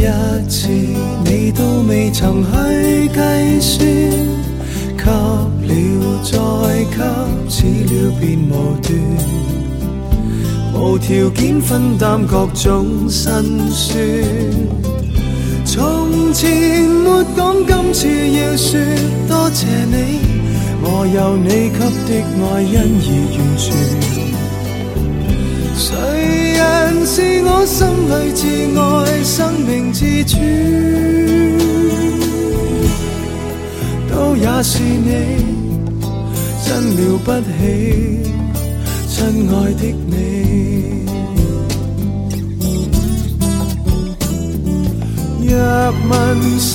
一次你都未曾去计算，给了再给，始了便无断，无条件分担各种辛酸。从前没讲，今次要说多谢你，我有你给的爱因而完全。谁人是我心里至爱，生命之主，都也是你，真了不起，亲爱的你。若问